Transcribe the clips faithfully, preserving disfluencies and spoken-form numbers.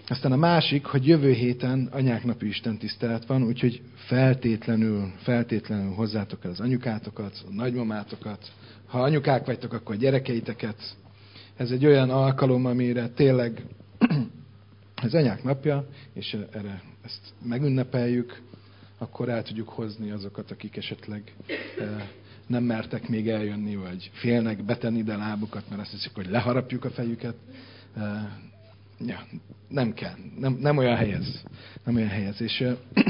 Aztán a másik, hogy jövő héten anyák napi istentisztelet van, úgyhogy feltétlenül, feltétlenül hozzátok el az anyukátokat, a nagymamátokat. Ha anyukák vagytok, akkor a gyerekeiteket. Ez egy olyan alkalom, amire tényleg az anyák napja, és erre ezt megünnepeljük, akkor el tudjuk hozni azokat, akik esetleg nem mertek még eljönni, vagy félnek betenni ide lábukat, mert azt hiszik, hogy leharapjuk a fejüket. Ja, nem kell. Nem, nem olyan helyez. Nem olyan helyez. És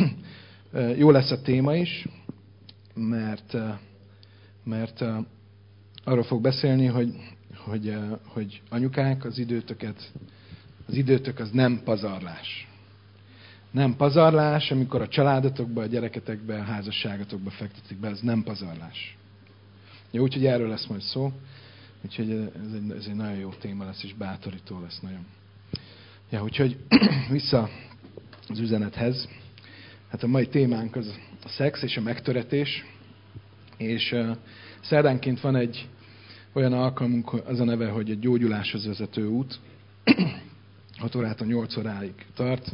jó lesz a téma is, mert, mert arról fog beszélni, hogy, hogy, hogy anyukák, az időtöket, az időtök az nem pazarlás. Nem pazarlás, amikor a családotokba, a gyereketekbe, a házasságotokba fektetik be, ez nem pazarlás. Jó, úgyhogy erről lesz majd szó. Úgyhogy ez egy, ez egy nagyon jó téma lesz, és bátorító lesz nagyon. Ja, úgyhogy vissza az üzenethez. Hát a mai témánk az a szex és a megtöretés. És uh, szerdánként van egy olyan alkalmunk, az a neve, hogy a gyógyuláshoz vezető út. hat órától nyolc óráig tart.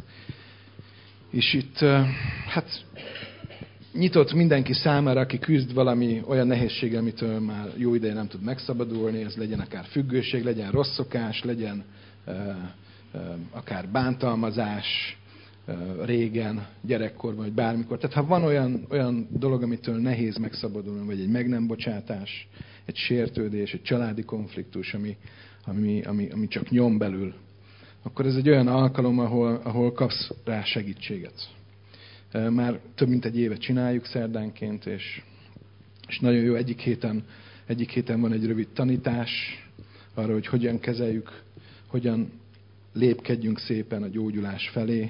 És itt uh, hát nyitott mindenki számára, aki küzd valami olyan nehézséggel, amitől már jó ideje nem tud megszabadulni. Ez legyen akár függőség, legyen rossz szokás, legyen uh, akár bántalmazás régen, gyerekkorban, vagy bármikor. Tehát ha van olyan, olyan dolog, amitől nehéz megszabadulni, vagy egy meg nem bocsátás, egy sértődés, egy családi konfliktus, ami, ami, ami, ami csak nyom belül, akkor ez egy olyan alkalom, ahol, ahol kapsz rá segítséget. Már több mint egy éve csináljuk szerdánként, és, és nagyon jó, egyik héten, egyik héten van egy rövid tanítás arra, hogy hogyan kezeljük, hogyan lépkedjünk szépen a gyógyulás felé.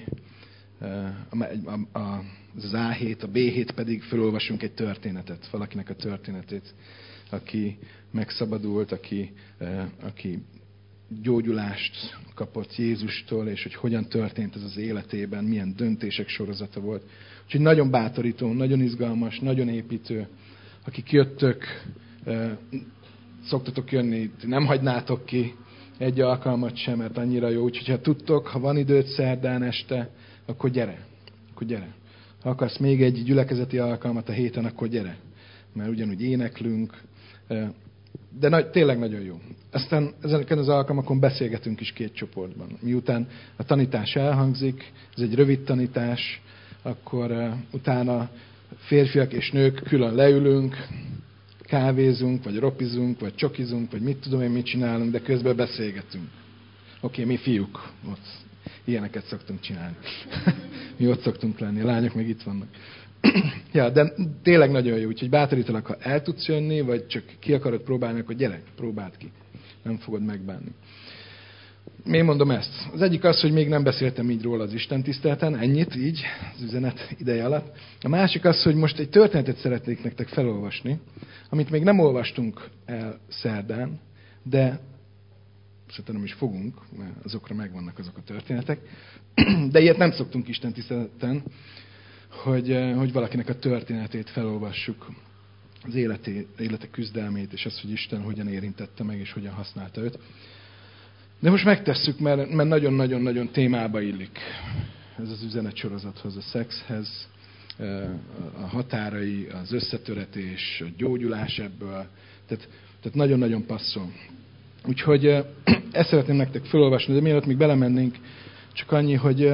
Az á hét, a bé hét pedig felolvasunk egy történetet, valakinek a történetét, aki megszabadult, aki, aki gyógyulást kapott Jézustól, és hogy hogyan történt ez az életében, milyen döntések sorozata volt. Úgyhogy nagyon bátorító, nagyon izgalmas, nagyon építő. Akik jöttök, szoktatok jönni, nem hagynátok ki egy alkalmat sem, mert annyira jó. Úgyhogy ha tudtok, ha van időt szerdán este, akkor gyere. Akkor gyere. Ha akarsz még egy gyülekezeti alkalmat a héten, akkor gyere. Mert ugyanúgy éneklünk. De nagy, tényleg nagyon jó. Aztán ezeken az alkalmakon beszélgetünk is két csoportban. Miután a tanítás elhangzik, ez egy rövid tanítás, akkor uh, utána férfiak és nők külön leülünk, kávézunk, vagy ropizunk, vagy csokizunk, vagy mit tudom én, mit csinálunk, de közben beszélgetünk. Oké, okay, mi fiúk, ott ilyeneket szoktunk csinálni. Mi ott szoktunk lenni, a lányok meg itt vannak. Ja, de tényleg nagyon jó, úgyhogy bátorítalak, ha el tudsz jönni, vagy csak ki akarod próbálni, akkor gyere, próbáld ki. Nem fogod megbánni. Miért mondom ezt? Az egyik az, hogy még nem beszéltem így róla az istentiszteleten, ennyit, így, az üzenet ideje alatt. A másik az, hogy most egy történetet szeretnék nektek felolvasni, amit még nem olvastunk el szerdán, de szerintem nem is fogunk, mert azokra megvannak azok a történetek. De ilyet nem szoktunk istentiszteleten, hogy, hogy valakinek a történetét felolvassuk, az életé, élete küzdelmét, és azt, hogy Isten hogyan érintette meg, és hogyan használta őt. De most megtesszük, mert, mert nagyon-nagyon-nagyon témába illik ez az üzenetsorozathoz, a szexhez, a határai, az összetöretés, a gyógyulás ebből. Tehát, tehát nagyon-nagyon passzol. Úgyhogy ezt szeretném nektek felolvasni, de mielőtt még belemennénk, csak annyi, hogy,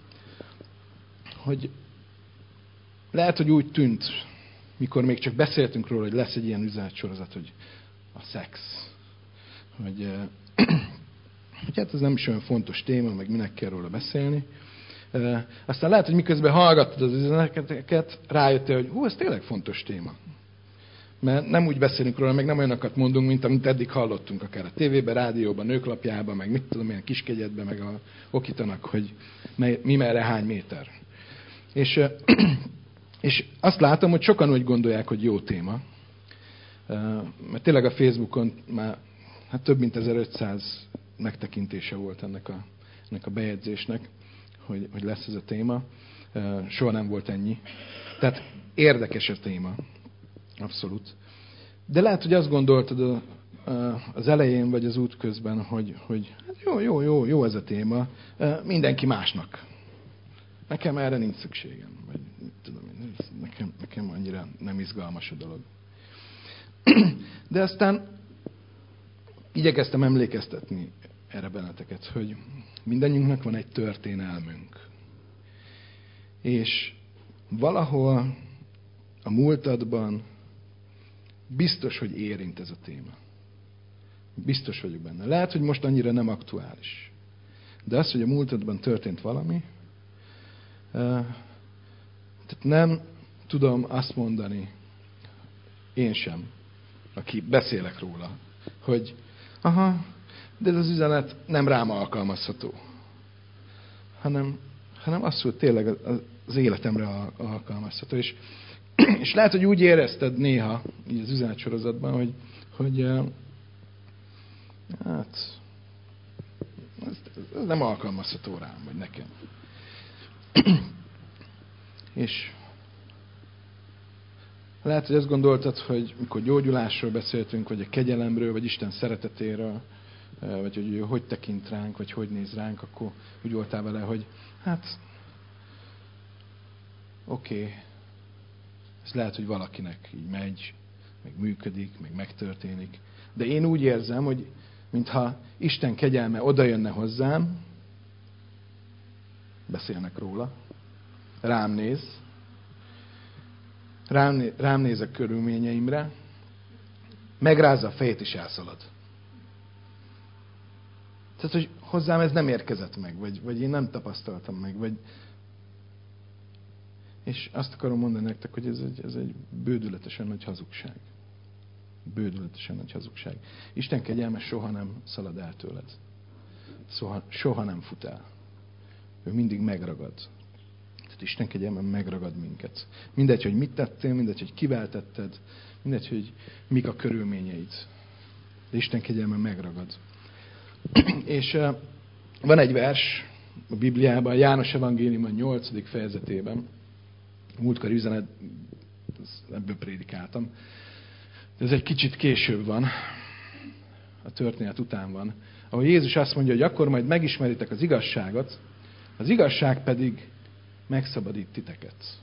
hogy lehet, hogy úgy tűnt, mikor még csak beszéltünk róla, hogy lesz egy ilyen üzenetsorozat, hogy a szex. Hogy, hogy hát ez nem is olyan fontos téma, meg minek kell róla beszélni. Aztán lehet, hogy miközben hallgattad az üzeneteket, rájöttél, hogy hú, ez tényleg fontos téma. Mert nem úgy beszélünk róla, meg nem olyanokat mondunk, mint amit eddig hallottunk, akár a tévében, rádióban, nőklapjában, meg mit tudom, ilyen kiskegyedben, meg a okítanak, hogy mi merre hány méter. És, és azt látom, hogy sokan úgy gondolják, hogy jó téma. Mert tényleg a Facebookon már hát több mint ezerötszáz megtekintése volt ennek a, ennek a bejegyzésnek, hogy, hogy lesz ez a téma. Soha nem volt ennyi. Tehát érdekes a téma. Abszolút. De lehet, hogy azt gondoltad az elején vagy az út közben, hogy, hogy hát jó, jó, jó, jó ez a téma, mindenki másnak. Nekem erre nincs szükségem. Vagy mit tudom én, nekem, nekem annyira nem izgalmas a dolog. De aztán igyekeztem emlékeztetni erre benneteket, hogy mindannyiunknak van egy történelmünk. És valahol a múltadban biztos, hogy érint ez a téma. Biztos vagyok benne. Lehet, hogy most annyira nem aktuális. De az, hogy a múltadban történt valami, tehát nem tudom azt mondani, én sem, aki beszélek róla, hogy aha, de ez az üzenet nem rám alkalmazható. Hanem, hanem az, hogy tényleg az életemre alkalmazható. És, és lehet, hogy úgy érezted néha, így az üzenetsorozatban, hogy, hogy hát, ez, ez nem alkalmazható rám, vagy nekem. És lehet, hogy azt gondoltad, hogy mikor gyógyulásról beszéltünk, vagy a kegyelemről, vagy Isten szeretetéről, vagy hogy ő hogy tekint ránk, vagy hogy néz ránk, akkor úgy voltál vele, hogy hát oké, okay, ez lehet, hogy valakinek így megy, meg működik, meg megtörténik. De én úgy érzem, hogy mintha Isten kegyelme odajönne hozzám, beszélnek róla, rám néz, rám, néz, rám néz a körülményeimre, megrázza a fejét és elszalad. Tehát, hogy hozzám ez nem érkezett meg, vagy, vagy én nem tapasztaltam meg, vagy... És azt akarom mondani nektek, hogy ez egy, ez egy bődületesen nagy hazugság. Bődületesen nagy hazugság. Isten kegyelme soha nem szalad el tőled. Soha, soha nem fut el. Ő mindig megragad. Tehát Isten kegyelme megragad minket. Mindegy, hogy mit tettél, mindegy, hogy kivel tetted, mindegy, hogy mik a körülményeid. De Isten kegyelme megragad. És uh, van egy vers a Bibliában, a János Evangélium a nyolcadik fejezetében. Múltkor üzenet, ebből prédikáltam. De ez egy kicsit később van, a történet után van. Ahol Jézus azt mondja, hogy akkor majd megismeritek az igazságot, az igazság pedig megszabadít titeket.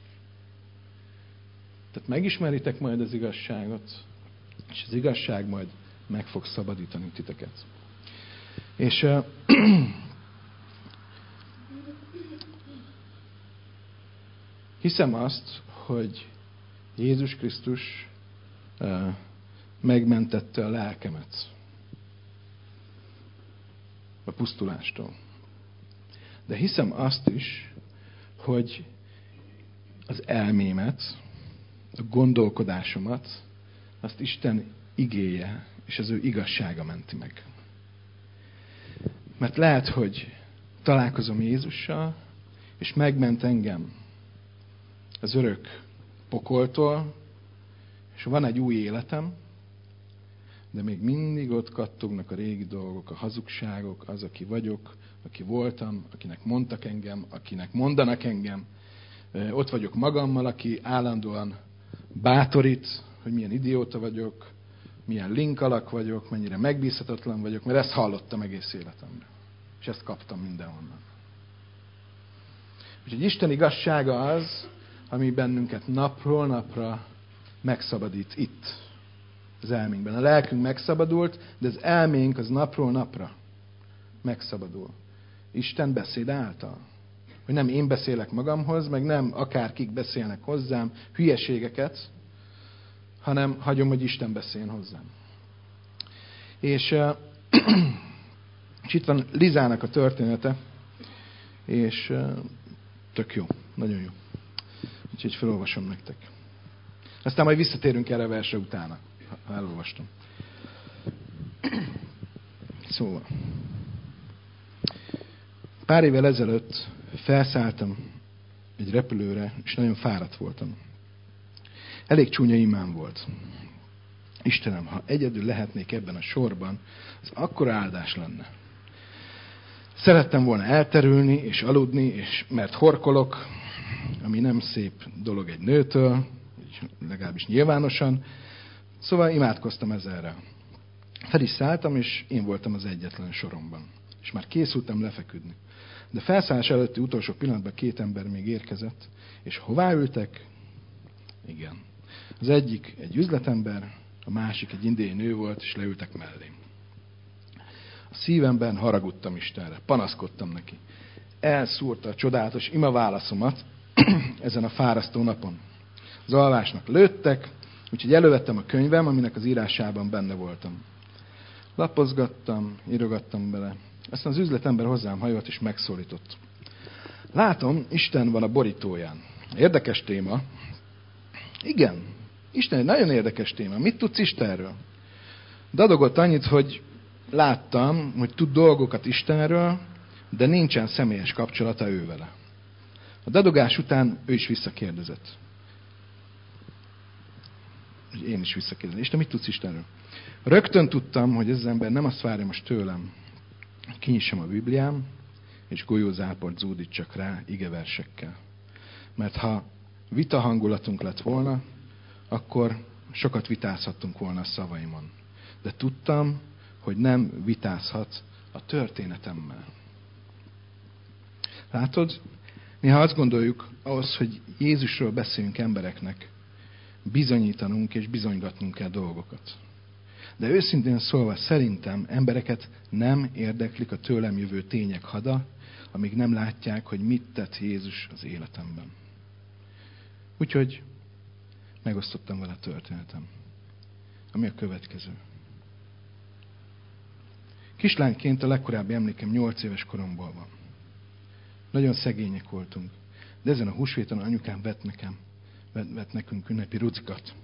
Tehát megismeritek majd az igazságot, és az igazság majd meg fog szabadítani titeket. És uh, hiszem azt, hogy Jézus Krisztus uh, megmentette a lelkemet a pusztulástól. De hiszem azt is, hogy az elmémet, a gondolkodásomat, azt Isten igéje és az ő igazsága menti meg. Mert lehet, hogy találkozom Jézussal, és megment engem az örök pokoltól, és van egy új életem, de még mindig ott kattognak a régi dolgok, a hazugságok, az, aki vagyok, aki voltam, akinek mondtak engem, akinek mondanak engem. Ott vagyok magammal, aki állandóan bátorít, hogy milyen idióta vagyok, milyen link alak vagyok, mennyire megbízhatatlan vagyok, mert ezt hallottam egész életemben. És ezt kaptam mindenhonnan. Úgyhogy Isten igazsága az, ami bennünket napról napra megszabadít itt, az elménkben. A lelkünk megszabadult, de az elménk az napról napra megszabadul. Isten beszéd által. Hogy nem én beszélek magamhoz, meg nem akárkik beszélnek hozzám hülyeségeket, hanem hagyom, hogy Isten beszéljen hozzám. És, és itt van Lizának a története, és tök jó, nagyon jó. Úgyhogy felolvasom nektek. Aztán majd visszatérünk erre a versre utána, ha elolvastam. Szóval. Pár évvel ezelőtt felszálltam egy repülőre, és nagyon fáradt voltam. Elég csúnya imám volt. Istenem, ha egyedül lehetnék ebben a sorban, az akkora áldás lenne. Szerettem volna elterülni és aludni, és mert horkolok, ami nem szép dolog egy nőtől, legalábbis nyilvánosan. Szóval imádkoztam ezerre. Fel is szálltam, és én voltam az egyetlen soromban. És már készültem lefeküdni. De felszállás előtti utolsó pillanatban két ember még érkezett. És hová ültek? Igen. Az egyik egy üzletember, a másik egy indiai nő volt, és leültek mellé. A szívemben haragudtam Istenre, panaszkodtam neki. Elszúrta a csodálatos ima válaszomat ezen a fárasztó napon. Az alvásnak lőttek, úgyhogy elővettem a könyvem, aminek az írásában benne voltam. Lapozgattam, írogattam bele. Aztán az üzletember hozzám hajolt és megszólított. Látom, Isten van a borítóján. Érdekes téma. Igen, Isten egy nagyon érdekes téma. Mit tudsz Istenről? Dadogott annyit, hogy láttam, hogy tud dolgokat Istenről, de nincsen személyes kapcsolata ő vele. A dadogás után ő is visszakérdezett. Én is visszakérdezem. Isten, mit tudsz Istenről? Rögtön tudtam, hogy ez az ember nem azt várja most tőlem, hogy kinyissam a Bibliám, és golyózáport zúdítsak rá igeversekkel. Mert ha vita hangulatunk lett volna, akkor sokat vitázhattunk volna a szavaimon. De tudtam, hogy nem vitázhat a történetemmel. Látod? Néha azt gondoljuk, ahhoz, hogy Jézusról beszéljünk embereknek, bizonyítanunk és bizonygatnunk kell dolgokat. De őszintén szólva szerintem embereket nem érdeklik a tőlem jövő tények hada, amíg nem látják, hogy mit tett Jézus az életemben. Úgyhogy megosztottam vele a történetem. Ami a következő. Kislányként a legkorábbi emlékem nyolc éves koromból van. Nagyon szegények voltunk. De ezen a húsvéton anyukám vett nekem, vett, vett nekünk ünnepi rucikat.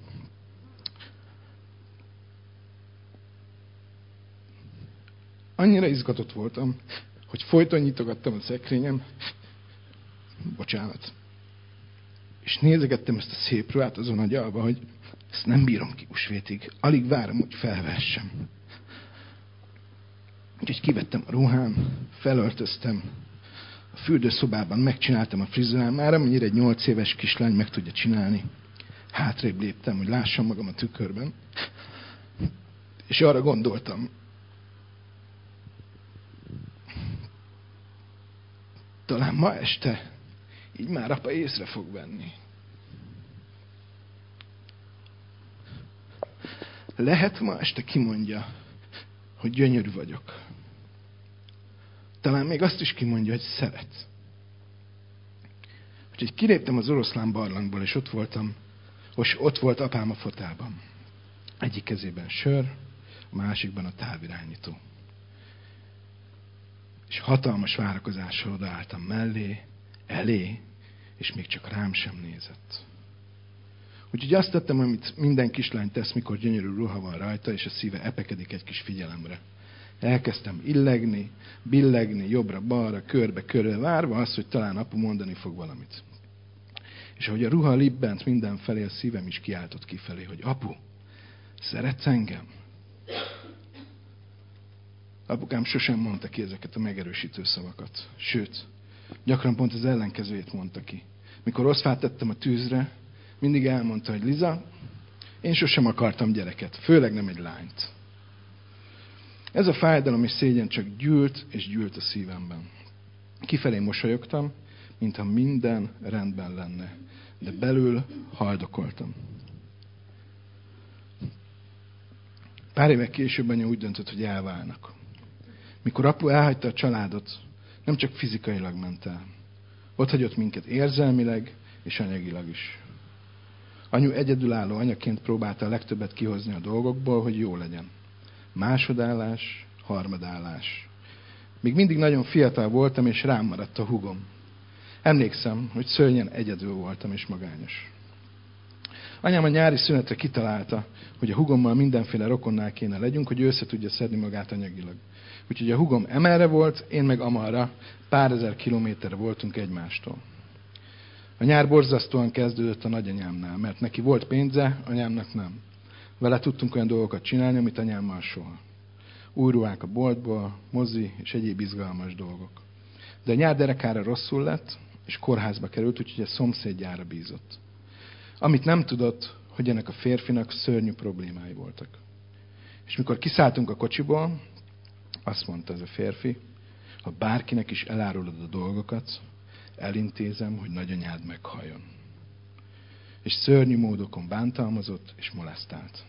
Annyira izgatott voltam, hogy folyton nyitogattam a szekrényem. Bocsánat. És nézegettem ezt a szép ruhát azon a gyalba, hogy ezt nem bírom ki húsvétig. Alig várom, hogy felvessem. Úgyhogy kivettem a ruhám, felöltöztem. A fürdőszobában megcsináltam a frizurám, már amennyire egy nyolc éves kislány meg tudja csinálni. Hátrébb léptem, hogy lássam magam a tükörben. És arra gondoltam, talán ma este így már apa észre fog venni. Lehet ma este kimondja, hogy gyönyörű vagyok. Talán még azt is kimondja, hogy szeret. Úgyhogy kiléptem az oroszlán barlangból, és ott voltam, és ott volt apám a fotában. Egyik kezében sör, a másikban a távirányító. És hatalmas várakozással odaálltam mellé, elé, és még csak rám sem nézett. Úgyhogy azt tettem, amit minden kislány tesz, mikor gyönyörű ruha van rajta, és a szíve epekedik egy kis figyelemre. Elkezdtem illegni, billegni, jobbra-balra, körbe-körbe, várva azt, hogy talán apu mondani fog valamit. És ahogy a ruha libbent mindenfelé, a szívem is kiáltott kifelé, hogy apu, szeretsz engem? Apukám sosem mondta ki ezeket a megerősítő szavakat. Sőt, gyakran pont az ellenkezőjét mondta ki. Mikor oszfát tettem a tűzre, mindig elmondta, hogy Liza, én sosem akartam gyereket, főleg nem egy lányt. Ez a fájdalom és szégyen csak gyűlt és gyűlt a szívemben. Kifelé mosolyogtam, mintha minden rendben lenne, de belül haldokoltam. Pár évek később anya úgy döntött, hogy elválnak. Mikor apu elhagyta a családot, nem csak fizikailag ment el. Ott hagyott minket érzelmileg és anyagilag is. Anyu egyedülálló anyaként próbálta a legtöbbet kihozni a dolgokból, hogy jó legyen. Másodállás, harmadállás. Még mindig nagyon fiatal voltam, és rám maradt a húgom. Emlékszem, hogy szörnyen egyedül voltam és magányos. Anyám a nyári szünetre kitalálta, hogy a húgommal mindenféle rokonnál kéne legyünk, hogy ő össze tudja szedni magát anyagilag. Úgyhogy a húgom emelre volt, én meg amarra, pár ezer kilométerre voltunk egymástól. A nyár borzasztóan kezdődött a nagyanyámnál, mert neki volt pénze, anyámnak nem. Vele tudtunk olyan dolgokat csinálni, amit anyámmal soha. Új ruhák a boltból, mozi és egyéb izgalmas dolgok. De a nyár derekára rosszul lett, és kórházba került, úgyhogy a szomszédjára bízott. Amit nem tudott, hogy ennek a férfinak szörnyű problémái voltak. És mikor kiszálltunk a kocsiból, azt mondta ez a férfi, ha bárkinek is elárulod a dolgokat, elintézem, hogy nagyanyád meghalljon. És szörnyű módokon bántalmazott és molesztált.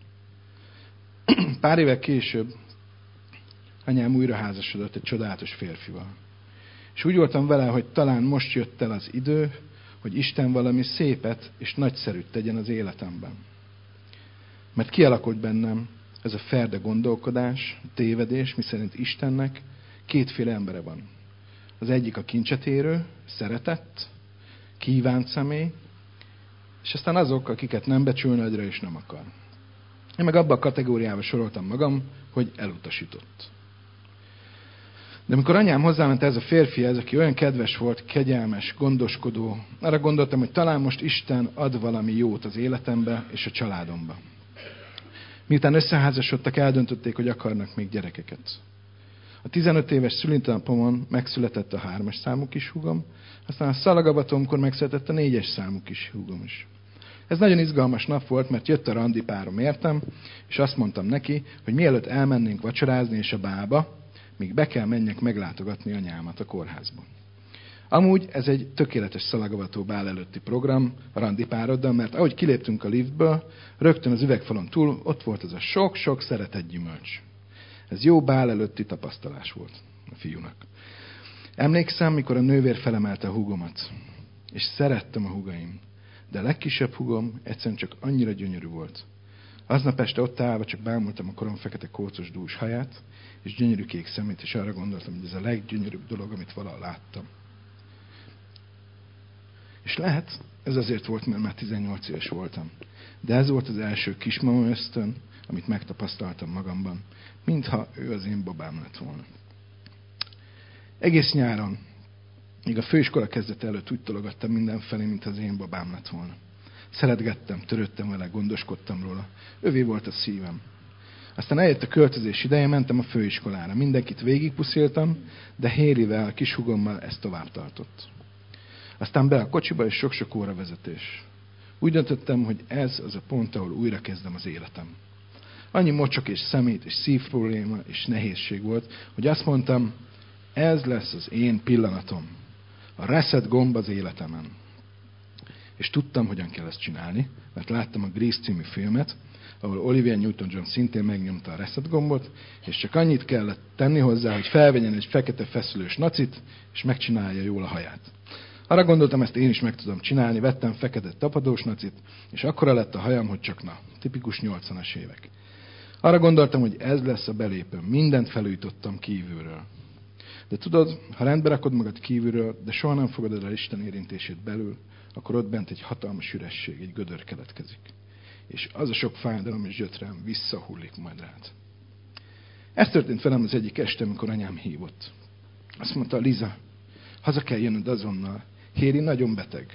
Pár évek később anyám újra házasodott egy csodálatos férfival. És úgy voltam vele, hogy talán most jött el az idő, hogy Isten valami szépet és nagyszerűt tegyen az életemben. Mert kialakult bennem ez a ferde gondolkodás, tévedés, miszerint Istennek kétféle embere van. Az egyik a kincset érő, szeretett, kívánt személy, és aztán azok, akiket nem becsül nagyra és nem akar. Én meg abba a kategóriába soroltam magam, hogy elutasított. De amikor anyám hozzáment ez a férfi, ez, aki olyan kedves volt, kegyelmes, gondoskodó, arra gondoltam, hogy talán most Isten ad valami jót az életembe és a családomba. Miután összeházasodtak, eldöntötték, hogy akarnak még gyerekeket. A tizenöt éves szülinapomon megszületett a hármas számú kishúgom, aztán a szalagabatomkor megszületett a négyes számú kishúgom is. Ez nagyon izgalmas nap volt, mert jött a randi párom értem, és azt mondtam neki, hogy mielőtt elmennénk vacsorázni és a bába, még be kell menjek meglátogatni anyámat a kórházban. Amúgy ez egy tökéletes szalagavató bál előtti program a randi pároddal, mert ahogy kiléptünk a liftből, rögtön az üvegfalon túl ott volt az a sok-sok szeretett gyümölcs. Ez jó bál előtti tapasztalás volt a fiúnak. Emlékszem, mikor a nővér felemelte a húgomat, és szerettem a húgaim, de a legkisebb húgom egyszerűen csak annyira gyönyörű volt. Aznap este ott állva csak bámultam a korom fekete kócos dús haját, és gyönyörű kék szemét, és arra gondoltam, hogy ez a leggyönyörűbb dolog, amit valaha láttam. És lehet, ez azért volt, mert már tizennyolc éves voltam. De ez volt az első kismama ösztön, amit megtapasztaltam magamban, mintha ő az én babám lett volna. Egész nyáron, még a főiskola kezdete előtt úgy tologattam mindenfelé, mint az én babám lett volna. Szeretgettem, törődtem vele, gondoskodtam róla. Övé volt a szívem. Aztán eljött a költözés ideje, mentem a főiskolára. Mindenkit végigpusziltam, de Hérivel, a kishúgommal ez tovább tartott. Aztán be a kocsiba, és sok-sok óra vezetés. Úgy döntöttem, hogy ez az a pont, ahol újra kezdem az életem. Annyi mocsok és szemét és szívprobléma és nehézség volt, hogy azt mondtam, ez lesz az én pillanatom. A reset gomb az életemen. És tudtam, hogyan kell ezt csinálni, mert láttam a Grease című filmet, ahol Olivia Newton-John szintén megnyomta a reset gombot, és csak annyit kellett tenni hozzá, hogy felvegyen egy fekete feszülős nacit, és megcsinálja jól a haját. Arra gondoltam, ezt én is meg tudom csinálni, vettem fekete tapadós nacit, és akkora lett a hajam, hogy csak na, tipikus nyolcvanas évek. Arra gondoltam, hogy ez lesz a belépőm, mindent felújítottam kívülről. De tudod, ha rendbe rakod magad kívülről, de soha nem fogadod el Isten érintését belül, akkor ott bent egy hatalmas üresség, egy gödör keletkezik. És az a sok fájdalom és gyötrelem visszahullik majd rád. Ez történt velem az egyik este, amikor anyám hívott. Azt mondta, Liza, haza kell jönnöd azonnal. Héri nagyon beteg.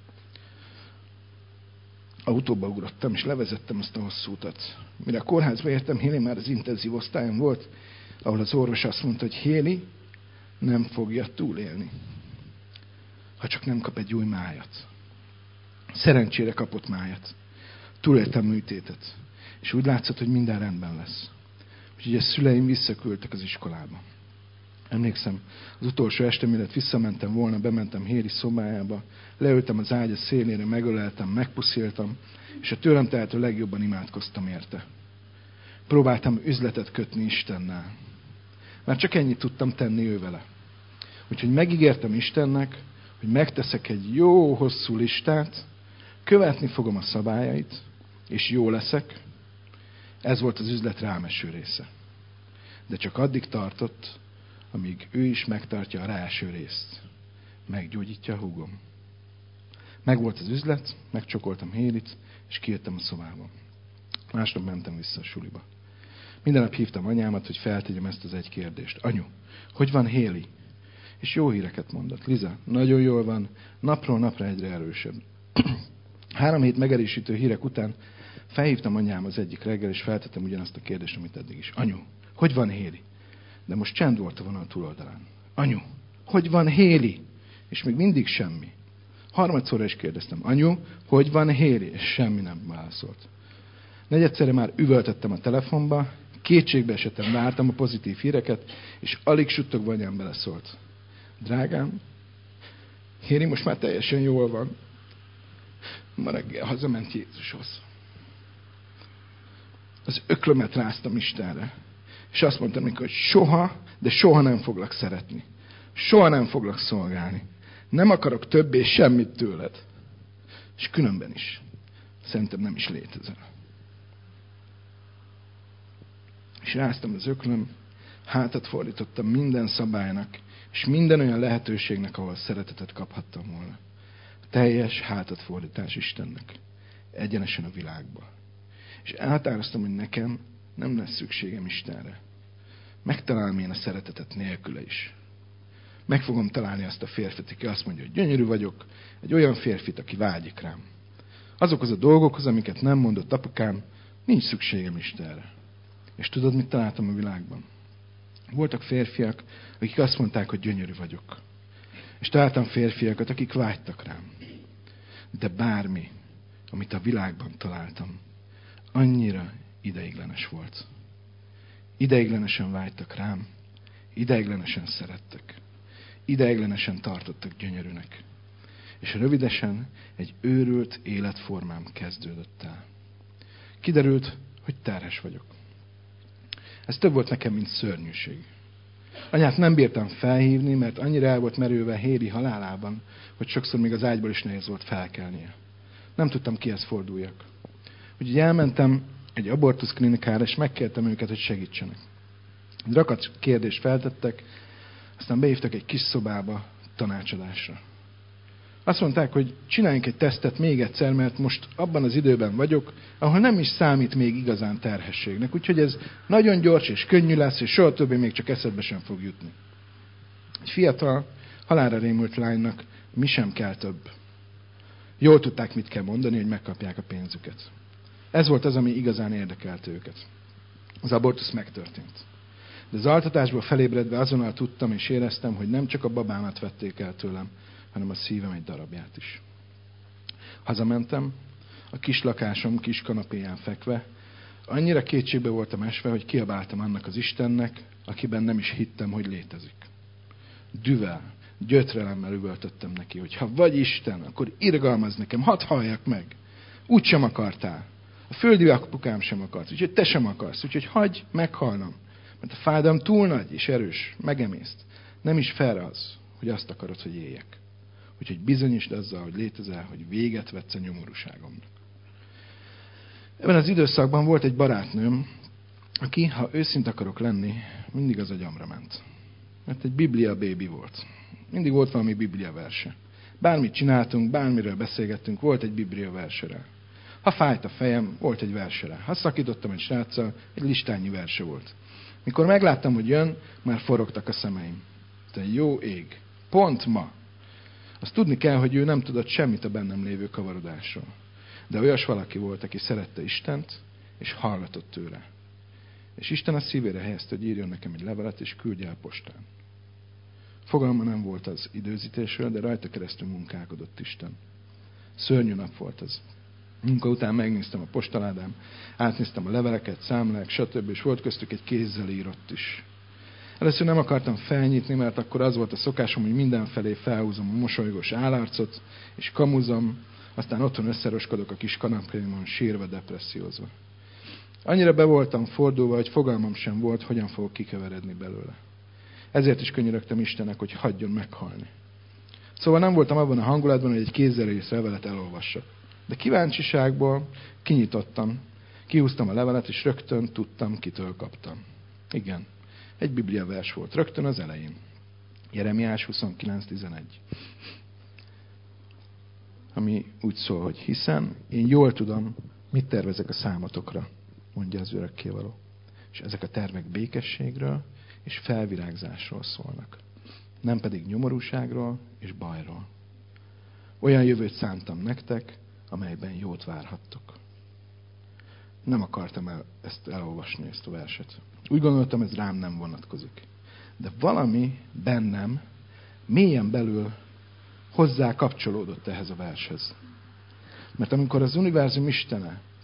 Autóba ugrottam, és levezettem azt a hosszú utat. Mire a kórházba értem, Héli már az intenzív osztályon volt, ahol az orvos azt mondta, hogy Héli nem fogja túlélni, ha csak nem kap egy új májat. Szerencsére kapott májat. Túléltem műtétet. És úgy látszott, hogy minden rendben lesz. Úgyhogy a szüleim visszaküldtek az iskolába. Emlékszem, az utolsó este, mielőtt visszamentem volna, bementem Héri szobájába, leültem az ágya szélére, megöleltem, megpusziltam, és a tőlem tehető legjobban imádkoztam érte. Próbáltam üzletet kötni Istennel. Már csak ennyit tudtam tenni ő vele. Úgyhogy megígértem Istennek, hogy megteszek egy jó hosszú listát, követni fogom a szabályait, és jó leszek. Ez volt az üzlet rámeső része. De csak addig tartott, amíg ő is megtartja a ráeső részt. Meggyógyítja a húgom. Megvolt az üzlet, megcsokoltam Hélit, és kijöttem a szobába. Másnap mentem vissza a suliba. Minden nap hívtam anyámat, hogy feltegyem ezt az egy kérdést. Anyu, hogy van Héli? És jó híreket mondott. Liza, nagyon jól van, napról napra egyre erősebb. Három hét megerősítő hírek után felhívtam anyám az egyik reggel, és feltettem ugyanazt a kérdést, amit eddig is. Anyu, hogy van Héli? De most csend volt a vonal túloldalán. Anyu, hogy van Héli? És még mindig semmi. Harmadszorra is kérdeztem. Anyu, hogy van Héli? És semmi nem válaszolt. Negyedszerre már üvöltöttem a telefonba, kétségbe esetem, vártam a pozitív híreket, és alig suttogva anyám beleszólt. Drágám, Héri most már teljesen jól van. Ma reggel hazament Jézushoz. Az öklömet ráztam Istenre. És azt mondtam neki, hogy soha, de soha nem foglak szeretni. Soha nem foglak szolgálni. Nem akarok többé semmit tőled. És különben is. Szerintem nem is létezel. És ráztam az öklöm, hátat fordítottam minden szabálynak, és minden olyan lehetőségnek, ahol szeretetet kaphattam volna. Teljes hátat fordítás Istennek. Egyenesen a világba. És elhatároztam, hogy nekem nem lesz szükségem Istenre. Megtalálom én a szeretetet nélküle is. Meg fogom találni azt a férfit, aki azt mondja, hogy gyönyörű vagyok, egy olyan férfit, aki vágyik rám. Azokhoz a dolgokhoz, amiket nem mondott apukám, nincs szükségem Istenre. És tudod, mit találtam a világban? Voltak férfiak, akik azt mondták, hogy gyönyörű vagyok. És találtam férfiakat, akik vágytak rám. De bármi, amit a világban találtam, annyira ideiglenes volt. Ideiglenesen vágytak rám, ideiglenesen szerettek. Ideiglenesen tartottak gyönyörűnek. És rövidesen egy őrült életformám kezdődött el. Kiderült, hogy terhes vagyok. Ez több volt nekem, mint szörnyűség. Anyát nem bírtam felhívni, mert annyira el volt merülve Héri halálában, hogy sokszor még az ágyból is nehéz volt felkelnie. Nem tudtam, kihez forduljak. Úgyhogy elmentem egy abortusz klinikára, és megkértem őket, hogy segítsenek. Egy rakat kérdést feltettek, aztán behívtak egy kis szobába tanácsadásra. Azt mondták, hogy csináljunk egy tesztet még egyszer, mert most abban az időben vagyok, ahol nem is számít még igazán terhességnek. Úgyhogy ez nagyon gyors és könnyű lesz, és soha többé még csak eszedbe sem fog jutni. Egy fiatal, halálra rémült lánynak mi sem kell több. Jól tudták, mit kell mondani, hogy megkapják a pénzüket. Ez volt az, ami igazán érdekelte őket. Az abortusz megtörtént. De az altatásból felébredve azonnal tudtam és éreztem, hogy nem csak a babámat vették el tőlem, hanem a szívem egy darabját is. Hazamentem, a kis lakásom kis kanapéján fekve, annyira kétségbe voltam esve, hogy kiabáltam annak az Istennek, akiben nem is hittem, hogy létezik. Düvel, gyötrelemmel üvöltöttem neki, hogy ha vagy Isten, akkor irgalmazz nekem, hadd halljak meg. Úgy sem akartál. A földi apukám sem akart, úgyhogy te sem akarsz, úgyhogy hagyj meghalnom. Mert a fájdalom túl nagy és erős, megemészt. Nem is fair az, hogy azt akarod, hogy éljek. Úgyhogy bizonyítsd azzal, hogy létezel, hogy véget vetsz a nyomorúságomnak. Ebben az időszakban volt egy barátnőm, aki, ha őszint akarok lenni, mindig az agyamra ment. Mert egy Biblia bébi volt. Mindig volt valami Biblia verse. Bármit csináltunk, bármiről beszélgettünk, volt egy Biblia verse rá. Ha fájt a fejem, volt egy verse rá. Ha szakítottam egy sráccal, egy listányi verse volt. Mikor megláttam, hogy jön, már forogtak a szemeim. Te jó ég! Pont ma! Azt tudni kell, hogy ő nem tudott semmit a bennem lévő kavarodásról. De olyas valaki volt, aki szerette Istent, és hallgatott tőle. És Isten a szívére helyezte, hogy írjon nekem egy levelet, és küldje el postán. Fogalma nem volt az időzítésről, de rajta keresztül munkálkodott Isten. Szörnyű nap volt az. Munka után megnéztem a postaládám, átnéztem a leveleket, számlák, stb. És volt köztük egy kézzel írott is. Először nem akartam felnyitni, mert akkor az volt a szokásom, hogy mindenfelé felhúzom a mosolygós állarcot, és kamuzom, aztán otthon összeroskodok a kis kanapémon, sírva, depressziózva. Annyira be voltam fordulva, hogy fogalmam sem volt, hogyan fogok kikeveredni belőle. Ezért is könyörögtem Istennek, hogy hagyjon meghalni. Szóval nem voltam abban a hangulatban, hogy egy kézzel írt levelet elolvassak. De kíváncsiságból kinyitottam, kihúztam a levelet, és rögtön tudtam, kitől kaptam. Igen, egy Biblia vers volt, rögtön az elején. Jeremiás huszonkilenc tizenegy. Ami úgy szól, hogy hiszen én jól tudom, mit tervezek a számotokra, mondja az örökkévaló. És ezek a tervek békességről és felvirágzásról szólnak. Nem pedig nyomorúságról és bajról. Olyan jövőt szántam nektek, amelyben jót várhattok. Nem akartam el, ezt elolvasni, ezt a verset. Úgy gondoltam, ez rám nem vonatkozik. De valami bennem mélyen belül hozzá kapcsolódott ehhez a vershez. Mert amikor az univerzum istene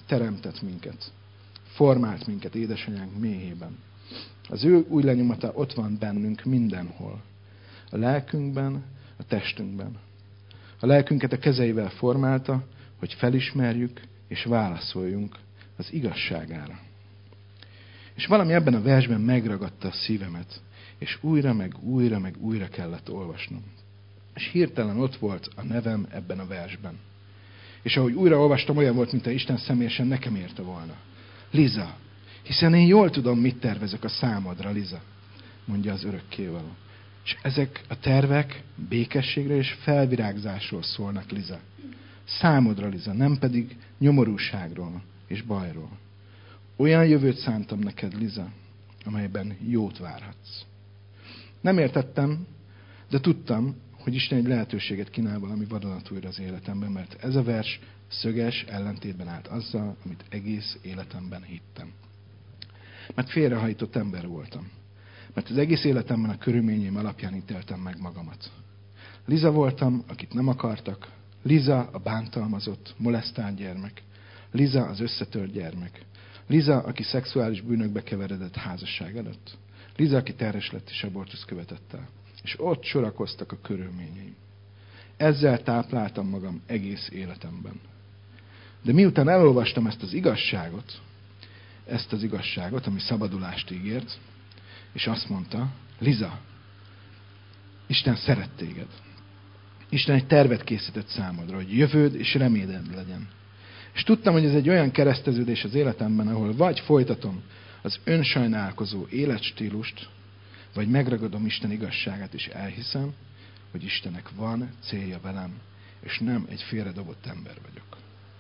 teremtett minket. Formált minket édesanyánk méhében. Az ő új lenyomata ott van bennünk mindenhol. A lelkünkben, a testünkben. A lelkünket a kezeivel formálta, hogy felismerjük és válaszoljunk az igazságára. És valami ebben a versben megragadta a szívemet, és újra, meg újra, meg újra kellett olvasnom. És hirtelen ott volt a nevem ebben a versben. És ahogy újra olvastam, olyan volt, mintha Isten személyesen nekem írta volna. Liza, hiszen én jól tudom, mit tervezek a számodra, Liza, mondja az örökkévaló. És ezek a tervek békességre és felvirágzásról szólnak, Liza. Számodra, Liza, nem pedig nyomorúságról és bajról. Olyan jövőt szántam neked, Liza, amelyben jót várhatsz. Nem értettem, de tudtam, hogy Isten egy lehetőséget kínál valami vadonatújra az életemben, mert ez a vers szöges ellentétben állt azzal, amit egész életemben hittem. Mert félrehajtott ember voltam. Mert az egész életemben a körülményeim alapján ítéltem meg magamat. Liza voltam, akit nem akartak. Liza a bántalmazott, molesztált gyermek. Liza az összetört gyermek. Liza, aki szexuális bűnökbe keveredett házasság előtt. Liza, aki terhes lett és abortusz követett el. És ott sorakoztak a körülményeim. Ezzel tápláltam magam egész életemben. De miután elolvastam ezt az igazságot, ezt az igazságot, ami szabadulást ígért, és azt mondta, Liza, Isten szeret téged. Isten egy tervet készített számodra, hogy jövőd és reméded legyen. És tudtam, hogy ez egy olyan kereszteződés az életemben, ahol vagy folytatom az önsajnálkozó életstílust, vagy megragadom Isten igazságát, és elhiszem, hogy Istennek van célja velem, és nem egy félredobott ember vagyok.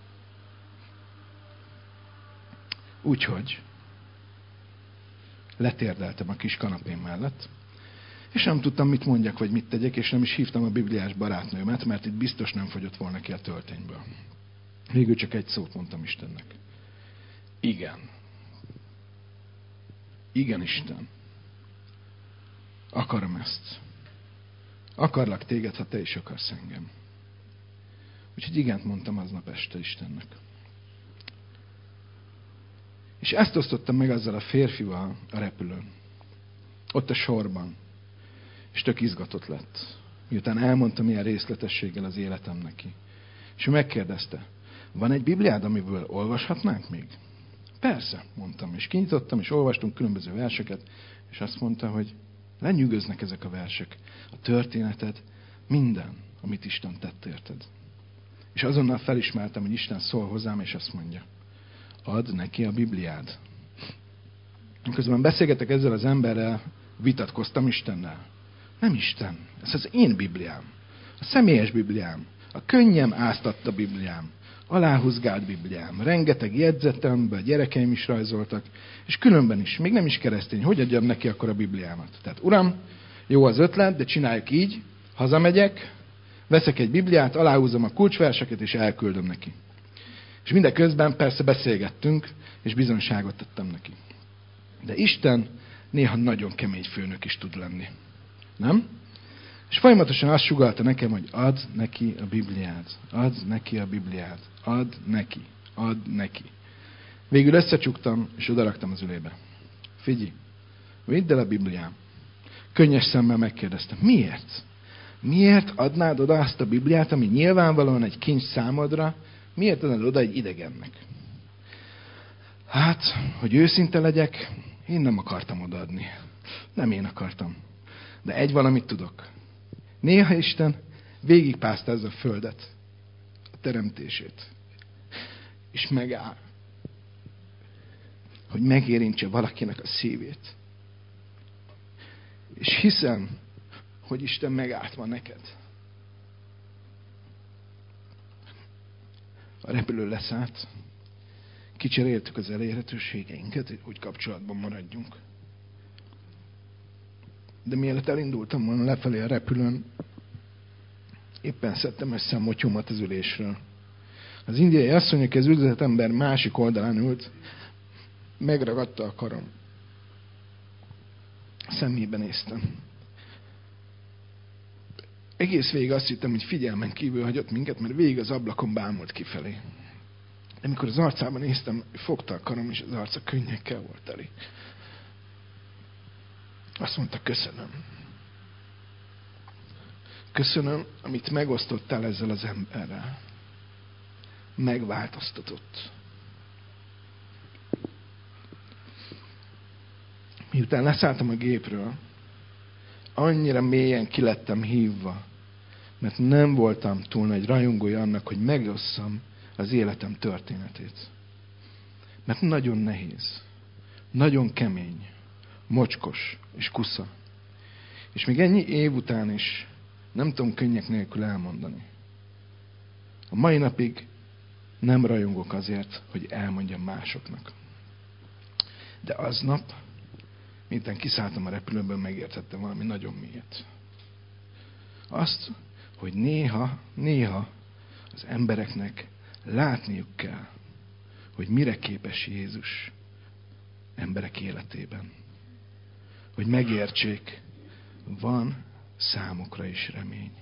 Úgyhogy letérdeltem a kis kanapém mellett, és nem tudtam, mit mondjak, vagy mit tegyek, és nem is hívtam a bibliás barátnőmet, mert itt biztos nem fogyott volna ki a töltényből. Végül csak egy szót mondtam Istennek. Igen. Igen, Isten. Akarom ezt. Akarlak téged, ha te is akarsz engem. Úgyhogy igent mondtam aznap este Istennek. És ezt osztottam meg azzal a férfival a repülőn. Ott a sorban. És tök izgatott lett. Miután elmondtam ilyen részletességgel az életem neki. És ő megkérdezte, van egy Bibliád, amiből olvashatnánk még? Persze, mondtam. És kinyitottam, és olvastunk különböző verseket, és azt mondta, hogy lenyűgöznek ezek a versek. A történeted, minden, amit Isten tett érted. És azonnal felismertem, hogy Isten szól hozzám, és azt mondja, add neki a Bibliád. Közben beszélgetek ezzel az emberrel, vitatkoztam Istennel. Nem Isten, ez az én Bibliám. A személyes Bibliám. A könnyem áztatta Bibliám. Aláhúzgált Bibliám. Rengeteg jegyzetem, a gyerekeim is rajzoltak, és különben is, még nem is keresztény, hogy adjam neki akkor a Bibliámat. Tehát uram, jó az ötlet, de csináljuk így, hazamegyek, veszek egy Bibliát, aláhúzom a kulcsverseket, és elküldöm neki. És mindeközben persze beszélgettünk, és bizonyságot tettem neki. De Isten néha nagyon kemény főnök is tud lenni. Nem? És folyamatosan azt sugallta nekem, hogy add neki a Bibliát, add neki a Bibliát, add neki, add neki. Végül összecsuktam, és odaraktam az ülébe. Figyelj, vidd el a Bibliám. Könnyes szemmel megkérdeztem, miért? Miért adnád oda azt a Bibliát, ami nyilvánvalóan egy kincs számodra, miért adnád oda egy idegennek? Hát, hogy őszinte legyek, én nem akartam odaadni. Nem én akartam. De egy valamit tudok. Néha Isten végigpásztázza a földet, a teremtését. És megáll, hogy megérintse valakinek a szívét. És hiszem, hogy Isten megállt ma neked. A repülő leszállt, kicseréltük az elérhetőségeinket, hogy kapcsolatban maradjunk. De mielőtt elindultam volna lefelé a repülőn, éppen szedtem össze a motyomat az ülésről. Az indiai asszony, aki az üzletember másik oldalán ült, megragadta a karom. Szemébe néztem. Egész végig azt hittem, hogy figyelmen kívül hagyott minket, mert végig az ablakon bámult kifelé. De mikor az arcában néztem, fogta a karom, és az arca könnyekkel volt teli. Azt mondta, köszönöm. Köszönöm, amit megosztottál ezzel az emberrel. Megváltoztatott. Miután leszálltam a gépről, annyira mélyen kilettem hívva, mert nem voltam túl nagy rajongója annak, hogy megosszam az életem történetét. Mert nagyon nehéz, nagyon kemény, mocskos és kusza. És még ennyi év után is nem tudom könnyek nélkül elmondani. A mai napig nem rajongok azért, hogy elmondjam másoknak. De aznap, miután kiszálltam a repülőből, megértettem valami nagyon mélyet. Azt, hogy néha, néha az embereknek látniuk kell, hogy mire képes Jézus emberek életében. Hogy megértsék, van számukra is remény.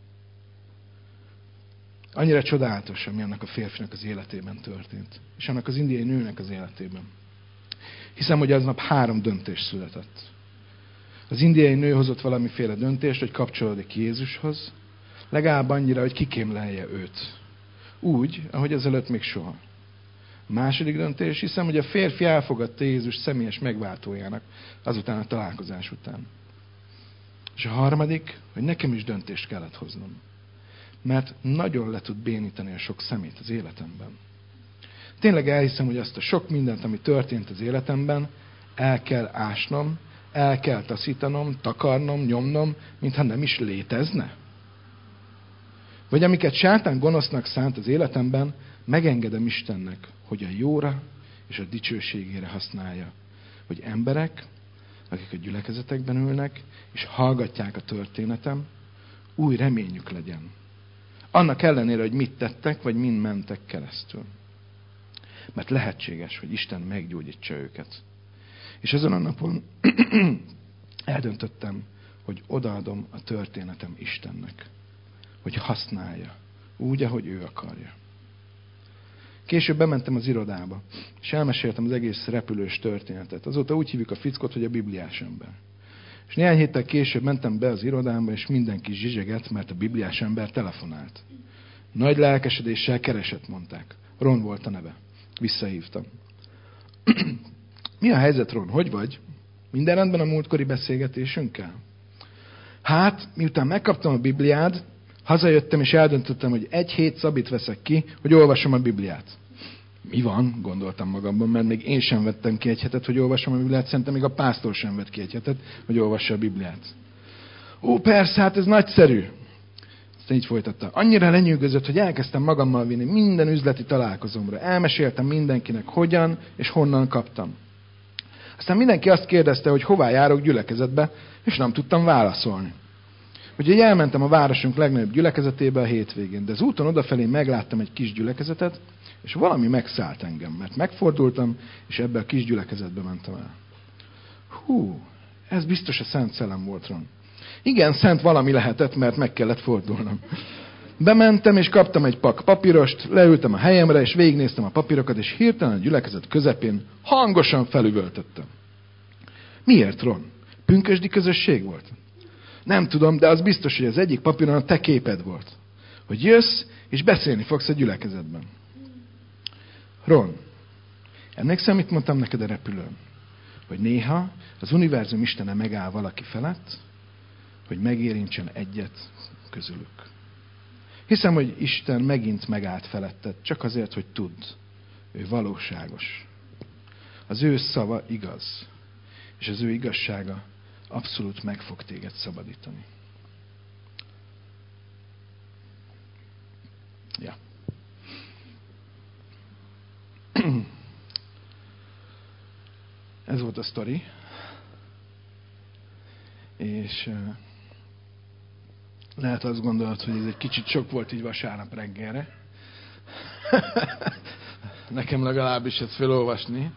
Annyira csodálatos, ami annak a férfinak az életében történt. És annak az indiai nőnek az életében. Hiszem, hogy aznap három döntés született. Az indiai nő hozott valamiféle döntést, hogy kapcsolódik Jézushoz, legalább annyira, hogy kikémlelje őt. Úgy, ahogy azelőtt még soha. A második döntés, hiszem, hogy a férfi elfogadta Jézus személyes megváltójának azután a találkozás után. És a harmadik, hogy nekem is döntést kellett hoznom. Mert nagyon le tud bénítani a sok szemét az életemben. Tényleg elhiszem, hogy azt a sok mindent, ami történt az életemben, el kell ásnom, el kell taszítanom, takarnom, nyomnom, mintha nem is létezne. Vagy amiket sátán gonosznak szánt az életemben, megengedem Istennek, hogy a jóra és a dicsőségére használja. Hogy emberek, akik a gyülekezetekben ülnek, és hallgatják a történetem, új reményük legyen. Annak ellenére, hogy mit tettek, vagy mind mentek keresztül. Mert lehetséges, hogy Isten meggyógyítsa őket. És azon a napon eldöntöttem, hogy odaadom a történetem Istennek. Hogy használja. Úgy, ahogy ő akarja. Később bementem az irodába, és elmeséltem az egész repülős történetet. Azóta úgy hívjuk a fickot, hogy a bibliás ember. És néhány héttel később mentem be az irodámba, és mindenki zsizseget, mert a bibliás ember telefonált. Nagy lelkesedéssel keresett, mondták. Ron volt a neve. Visszahívtam. Mi a helyzet, Ron? Hogy vagy? Minden rendben a múltkori beszélgetésünkkel? Hát, miután megkaptam a Bibliád, hazajöttem és eldöntöttem, hogy egy hét szabit veszek ki, hogy olvasom a Bibliát. Mi van? Gondoltam magamban, mert még én sem vettem ki egy hetet, hogy olvasom a Bibliát, szerintem még a pásztor sem vett ki egy hetet, hogy olvassa a Bibliát. Ó, persze, hát ez nagyszerű. Aztán így folytatta. Annyira lenyűgözött, hogy elkezdtem magammal vinni minden üzleti találkozomra. Elmeséltem mindenkinek, hogyan és honnan kaptam. Aztán mindenki azt kérdezte, hogy hová járok gyülekezetbe, és nem tudtam válaszolni. Úgyhogy elmentem a városunk legnagyobb gyülekezetébe a hétvégén, de az úton odafelé megláttam egy kis gyülekezetet, és valami megszállt engem, mert megfordultam, és ebbe a kis gyülekezetbe mentem el. Hú, ez biztos a Szent Szellem volt, Ron. Igen, szent valami lehetett, mert meg kellett fordulnom. Bementem, és kaptam egy pak papírost, leültem a helyemre, és végignéztem a papírokat, és hirtelen a gyülekezet közepén hangosan felüvöltöttem. Miért, Ron? Pünkösdi közösség volt? Nem tudom, de az biztos, hogy az egyik papíron a te képed volt. Hogy jössz, és beszélni fogsz a gyülekezetben. Ron, emlékszem, mit mondtam neked a repülőn? Hogy néha az univerzum istene megáll valaki felett, hogy megérintsen egyet közülük. Hiszem, hogy Isten megint megállt feletted, csak azért, hogy tudd, ő valóságos. Az ő szava igaz, és az ő igazsága abszolút meg fog téged szabadítani. Ja. Ez volt a sztori. És uh, lehet azt gondolod, hogy ez egy kicsit sok volt így vasárnap reggelre. Nekem legalábbis ezt felolvasni.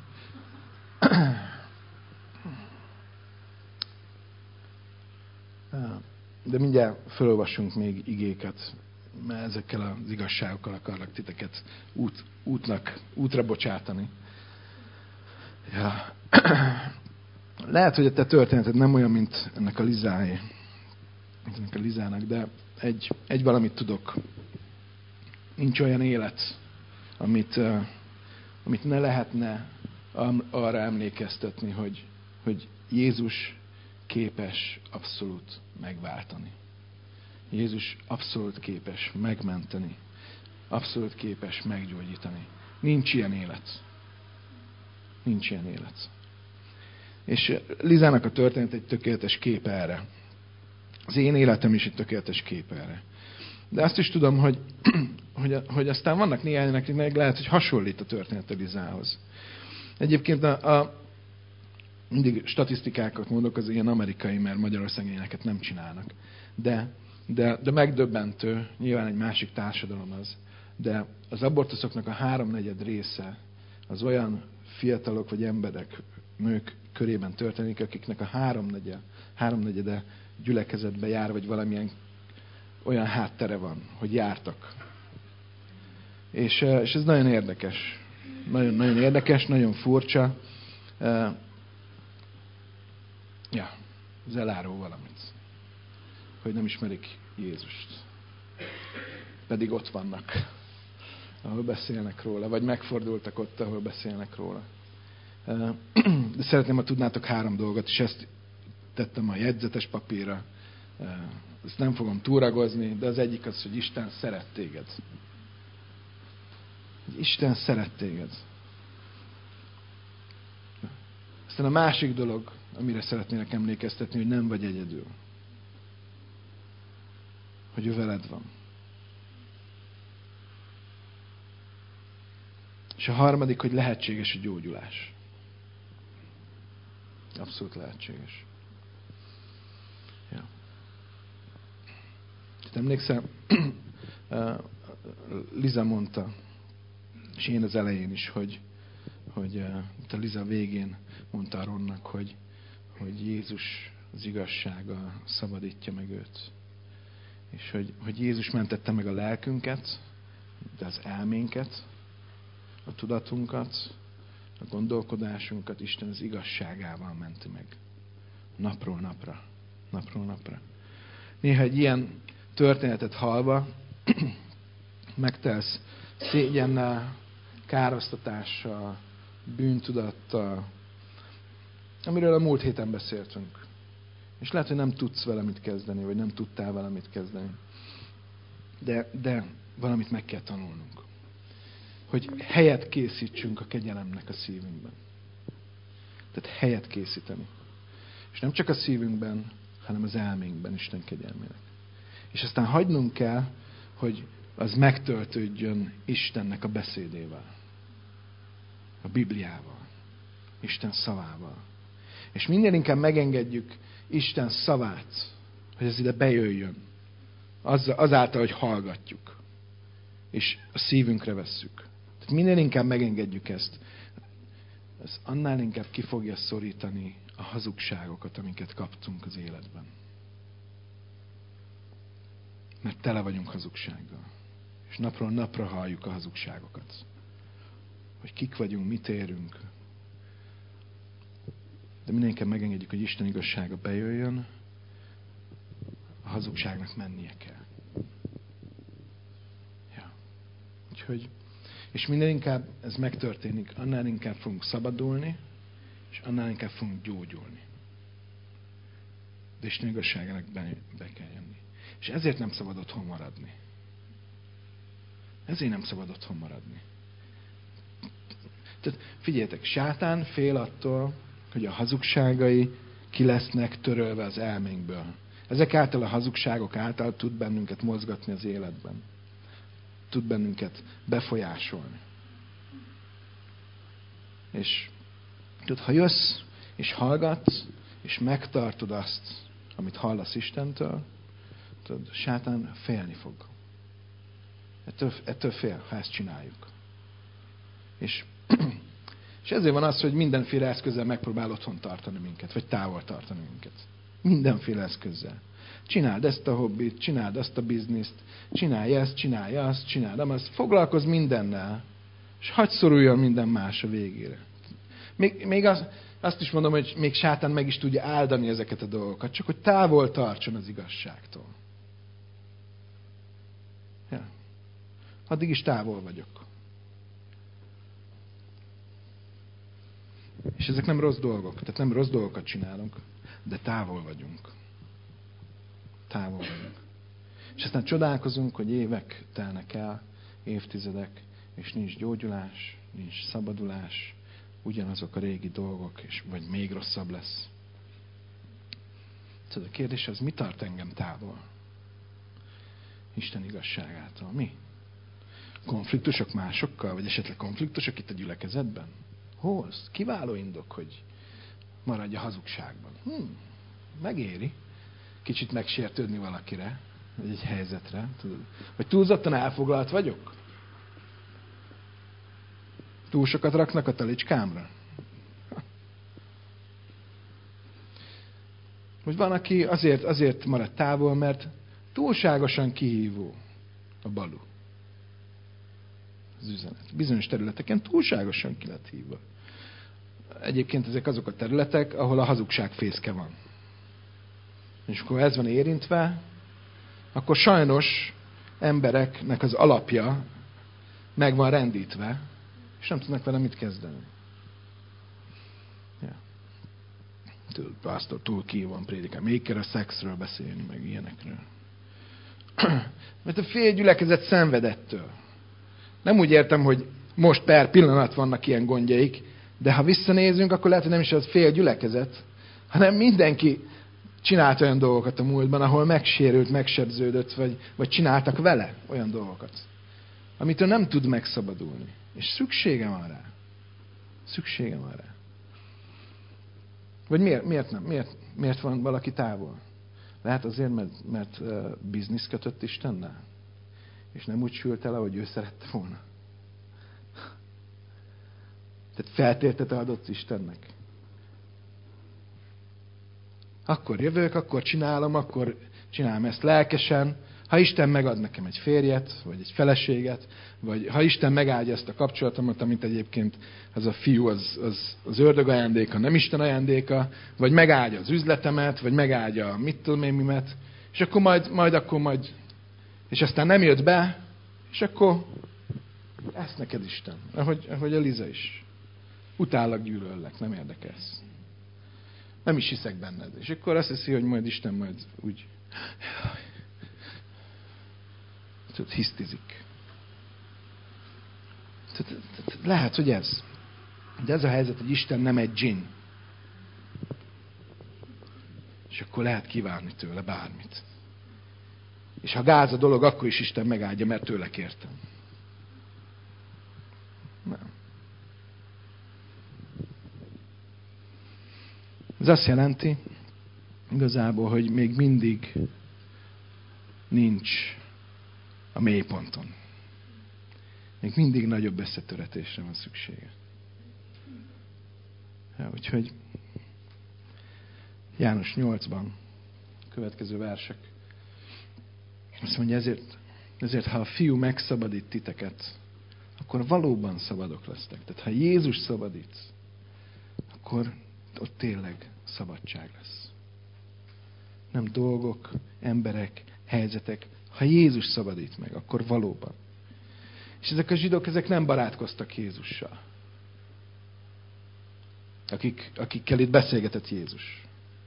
De mindjárt felolvassunk még igéket mert ezekkel az igazságokkal akarlak titeket út, útnak, útra bocsátani. Ja. Lehet, hogy a te történeted nem olyan, mint ennek a Lizáé. Ennek a Lizának, de egy, egy valamit tudok. Nincs olyan élet, amit, uh, amit ne lehetne arra emlékeztetni, hogy, hogy Jézus képes abszolút megváltani. Jézus abszolút képes megmenteni. Abszolút képes meggyógyítani. Nincs ilyen élet. Nincs ilyen élet. És Lizának a történet egy tökéletes kép erre. Az én életem is egy tökéletes kép erre. De azt is tudom, hogy, hogy, hogy aztán vannak néhány, akiknek lehet, hogy hasonlít a történet a Lizához. Egyébként a, a mindig statisztikákat mondok, az ilyen amerikai, mert Magyarországon ilyeneket nem csinálnak. De, de, de megdöbbentő, nyilván egy másik társadalom az, de az abortuszoknak a háromnegyed része az olyan fiatalok vagy emberek, nők körében történik, akiknek a háromnegyede, háromnegyede gyülekezetbe jár, vagy valamilyen olyan háttere van, hogy jártak. És, és ez nagyon érdekes. Nagyon, nagyon érdekes, nagyon furcsa. Ja, ez elárul valamit. Hogy nem ismerik Jézust. Pedig ott vannak, ahol beszélnek róla, vagy megfordultak ott, ahol beszélnek róla. De szeretném, ha tudnátok három dolgot, és ezt tettem a jegyzetes papírra. Ezt nem fogom túragozni, de az egyik az, hogy Isten szeret téged. Isten szeret téged. Aztán a másik dolog, amire szeretnének emlékeztetni, hogy nem vagy egyedül. Hogy ő veled van. És a harmadik, hogy lehetséges a gyógyulás. Abszolút lehetséges. Ja. Emlékszem, Liza mondta, és én az elején is, hogy, hogy a Liza végén mondta Ronnak, hogy, hogy Jézus az igazsága szabadítja meg őt. És hogy, hogy Jézus mentette meg a lelkünket, de az elménket, a tudatunkat, a gondolkodásunkat Isten az igazságával menti meg. Napról napra. Napról napra. Néha egy ilyen történetet hallva megtelsz szégyennel, károsztatással, bűntudattal, amiről a múlt héten beszéltünk. És lehet, hogy nem tudsz vele mit kezdeni, vagy nem tudtál vele mit kezdeni. De, de valamit meg kell tanulnunk. Hogy helyet készítsünk a kegyelemnek a szívünkben. Tehát helyet készíteni. És nem csak a szívünkben, hanem az elménkben Isten kegyelmének. És aztán hagynunk kell, hogy az megtöltődjön Istennek a beszédével. A Bibliával. Isten szavával. És minden inkább megengedjük Isten szavát, hogy ez ide bejöjjön. Az, azáltal, hogy hallgatjuk. És a szívünkre vesszük. Tehát minden inkább megengedjük ezt. Ez annál inkább ki fogja szorítani a hazugságokat, amiket kaptunk az életben. Mert tele vagyunk hazugsággal. És napról napra halljuk a hazugságokat. Hogy kik vagyunk, mit érünk. De minden inkább megengedjük, hogy Isten igazsága bejöjjön, a hazugságnak mennie kell. Ja. Úgyhogy, és minden inkább ez megtörténik, annál inkább fogunk szabadulni, és annál inkább fogunk gyógyulni. De Isten igazságának be, be kell jönni. És ezért nem szabad otthon maradni. Ezért nem szabad otthon maradni. Tehát figyeljetek, sátán fél attól, hogy a hazugságai ki lesznek törölve az elménkből. Ezek által, a hazugságok által tud bennünket mozgatni az életben. Tud bennünket befolyásolni. És tudod, ha jössz, és hallgatsz, és megtartod azt, amit hallasz Istentől, tudod, sátán félni fog. Ettől, ettől fél, ha ezt csináljuk. És, és ezért van az, hogy mindenféle eszközzel megpróbál otthon tartani minket, vagy távol tartani minket. Mindenféle eszközzel. Csináld ezt a hobbit, csináld azt a bizniszt, csinálj ezt, csinálj azt, csináld azt. Foglalkozz mindennel, és hadd szoruljon minden más a végére. Még, még az, azt is mondom, hogy még sátán meg is tudja áldani ezeket a dolgokat, csak hogy távol tartson az igazságtól. Ja. Addig is távol vagyok. És ezek nem rossz dolgok, tehát nem rossz dolgokat csinálunk, de távol vagyunk. Távol vagyunk. És aztán csodálkozunk, hogy évek telnek el, évtizedek, és nincs gyógyulás, nincs szabadulás, ugyanazok a régi dolgok, és vagy még rosszabb lesz. Tudod, a kérdés az, mi tart engem távol? Isten igazságától. Mi? Konfliktusok másokkal, vagy esetleg konfliktusok itt a gyülekezetben? Hol? Kiváló indok, hogy maradj a hazugságban. Hmm, megéri kicsit megsértődni valakire, vagy egy helyzetre. Tudod? Vagy túlzottan elfoglalt vagyok? Túl sokat raknak a talicskámra? Vagy van, aki azért, azért marad távol, mert túlságosan kihívó a balú. Az üzenet. Bizonyos területeken túlságosan ki lett hívva. Egyébként ezek azok a területek, ahol a hazugság fészke van. És akkor ez van érintve, akkor sajnos embereknek az alapja meg van rendítve, és nem tudnak vele mit kezdeni. Ja. Tudod, pásztor túl ki van prédikál. Még kell a szexről beszélni, meg ilyenekről. Mert a fél gyülekezet szenvedettől. Nem úgy értem, hogy most per pillanat vannak ilyen gondjaik, de ha visszanézünk, akkor lehet, hogy nem is az fél gyülekezet, hanem mindenki csinált olyan dolgokat a múltban, ahol megsérült, megsebződött, vagy, vagy csináltak vele olyan dolgokat, amitől nem tud megszabadulni. És szüksége van rá. Szüksége van rá. Vagy miért, miért nem? Miért, miért van valaki távol? Lehet azért, mert, mert uh, biznisz kötött Istennel? És nem úgy sült el, ahogy ő szerette volna. Tehát feltétete adott Istennek. Akkor jövök, akkor csinálom, akkor csinálom ezt lelkesen. Ha Isten megad nekem egy férjet, vagy egy feleséget, vagy ha Isten megáldja ezt a kapcsolatomat, amit egyébként az a fiú az, az, az ördög ajándéka, nem Isten ajándéka, vagy megáldja az üzletemet, vagy megáldja mit tudom én mimet, és akkor majd, majd, akkor majd, és aztán nem jött be, és akkor ezt neked Isten, ahogy, ahogy Eliza is. Utállak, gyűlöllek, nem érdekelsz. Nem is hiszek benned. És akkor azt hiszi, hogy majd Isten majd úgy tudod, hisztizik. Lehet, hogy ez. De ez a helyzet, hogy Isten nem egy dzsinn. És akkor lehet kívánni tőle bármit. És ha gáz a dolog, akkor is Isten megáldja, mert tőle kértem. Nem. Ez azt jelenti, igazából, hogy még mindig nincs a mélyponton. Még mindig nagyobb összetöretésre van szüksége. Ja, úgyhogy János nyolcban következő versek. Azt mondja, ezért, ezért ha a fiú megszabadít titeket, akkor valóban szabadok lesztek. Tehát ha Jézus szabadít, akkor ott tényleg szabadság lesz. Nem dolgok, emberek, helyzetek. Ha Jézus szabadít meg, akkor valóban. És ezek a zsidók, ezek nem barátkoztak Jézussal. Akik, akikkel itt beszélgetett Jézus.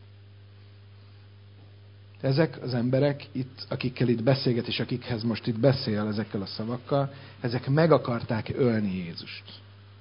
Ezek az emberek, itt, akikkel itt beszélget, és akikhez most itt beszél ezekkel a szavakkal, ezek meg akarták ölni Jézust.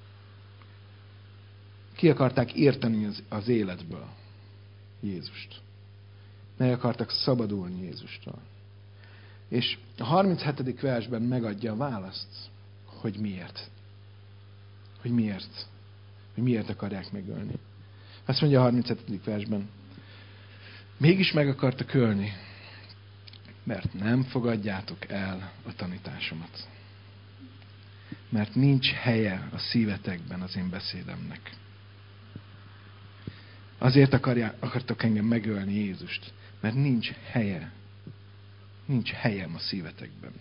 Ki akarták érteni az, az életből Jézust. Meg akartak szabadulni Jézustól. És a harminchetedik versben megadja a választ, hogy miért. Hogy miért. Hogy miért akarják megölni. Azt mondja a harminchetedik versben. Mégis meg akartak ölni, mert nem fogadjátok el a tanításomat. Mert nincs helye a szívetekben az én beszédemnek. Azért akarják, akartok engem megölni Jézust, Mert nincs helye. Nincs helyem a szívetekben.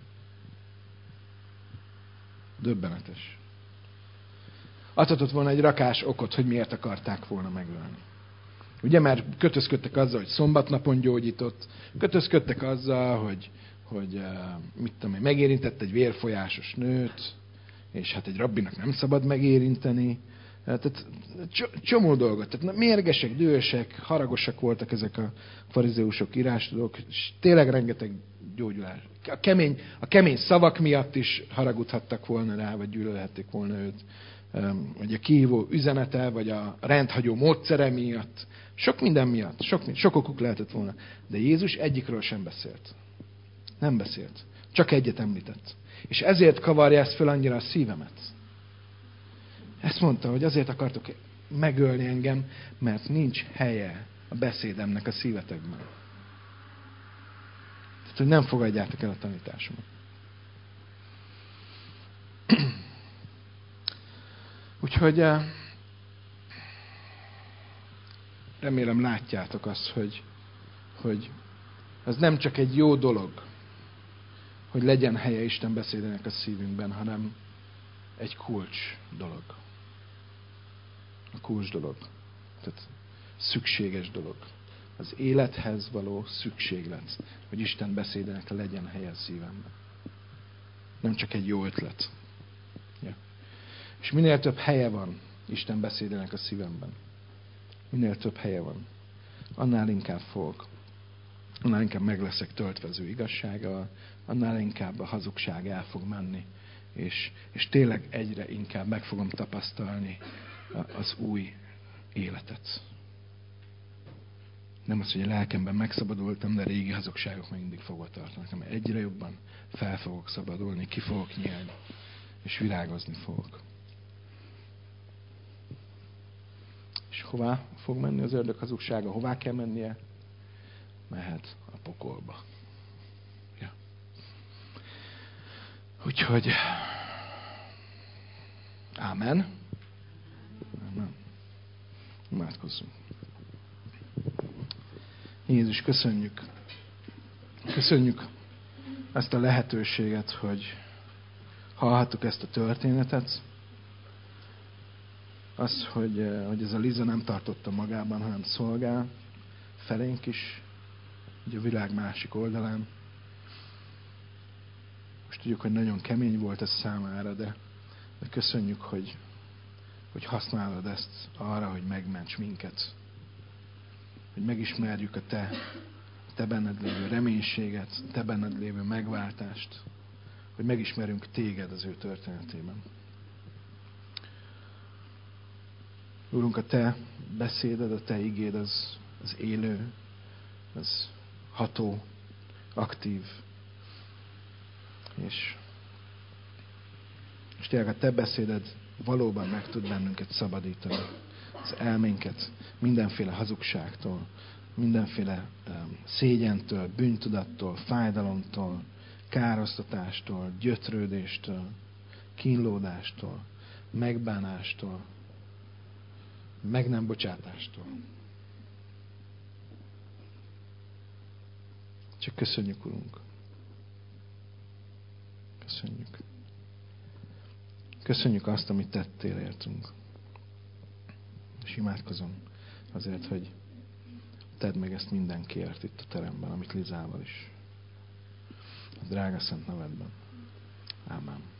Döbbenetes. Adhatott volna egy rakás okot, hogy miért akarták volna megölni. Ugye, mert kötözködtek azzal, hogy szombatnapon gyógyított, kötözködtek azzal, hogy, hogy mit tudom én, megérintett egy vérfolyásos nőt, és hát egy rabbinak nem szabad megérinteni. Tehát csomó dolgot. Tehát mérgesek, dühösek, haragosak voltak ezek a farizeusok, írástudók, és tényleg rengeteg gyógyulás. A kemény, a kemény szavak miatt is haragudhattak volna rá, vagy gyűlölhették volna őt. Vagy a kihívó üzenete, vagy a rendhagyó módszere miatt. Sok minden miatt. Sok, sok okuk lehetett volna. De Jézus egyikről sem beszélt. Nem beszélt. Csak egyet említett. És ezért kavarja ezt föl annyira a szívemet. Ezt mondta, hogy azért akartok megölni engem, mert nincs helye a beszédemnek a szívetekben. Tehát, hogy nem fogadjátok el a tanításomat. Úgyhogy remélem látjátok azt, hogy, hogy az nem csak egy jó dolog, hogy legyen helye Isten beszédének a szívünkben, hanem egy kulcs dolog. A kulcs dolog. Tehát szükséges dolog. Az élethez való szükséglet, hogy Isten beszédének legyen helye a szívemben. Nem csak egy jó ötlet. Ja. És minél több helye van Isten beszédének a szívemben, minél több helye van, annál inkább fogok, annál inkább meg leszek töltve az ő igazsággal, annál inkább a hazugság el fog menni, és, és tényleg egyre inkább meg fogom tapasztalni az új életet. Nem az, hogy a lelkemben megszabadultam, de a régi hazugságok még mindig fogva tartanak, hanem egyre jobban fel fogok szabadulni, ki fogok nyílni, és virágozni fogok. És hová fog menni az ördög hazugsága? Hová kell mennie? Mehet a pokolba. Ja. Úgyhogy ámen. Ámen. Imádkozzunk. Jézus, köszönjük. Köszönjük ezt a lehetőséget, hogy hallhattuk ezt a történetet. Az, hogy, hogy ez a Liza nem tartotta magában, hanem szolgál felénk is, ugye a világ másik oldalán. Most tudjuk, hogy nagyon kemény volt ez számára, de, de köszönjük, hogy, hogy használod ezt arra, hogy megments minket. Hogy megismerjük a Te, te benned lévő reménységet, Te benned lévő megváltást. Hogy megismerjünk Téged az ő történetében. Úrunk, a Te beszéded, a Te igéd az, az élő, az ható, aktív. És, és tényleg a Te beszéded valóban meg tud bennünket szabadítani. Az elménket mindenféle hazugságtól, mindenféle um, szégyentől, bűntudattól, fájdalomtól, károsztatástól, gyötrődéstől, kínlódástól, megbánástól, meg nem bocsátástól. Csak köszönjük, Urunk. Köszönjük. Köszönjük azt, amit tettél értünk. És imádkozom azért, hogy tedd meg ezt mindenkiért itt a teremben, amit Lizával is. A drága szent nevedben. Ámen.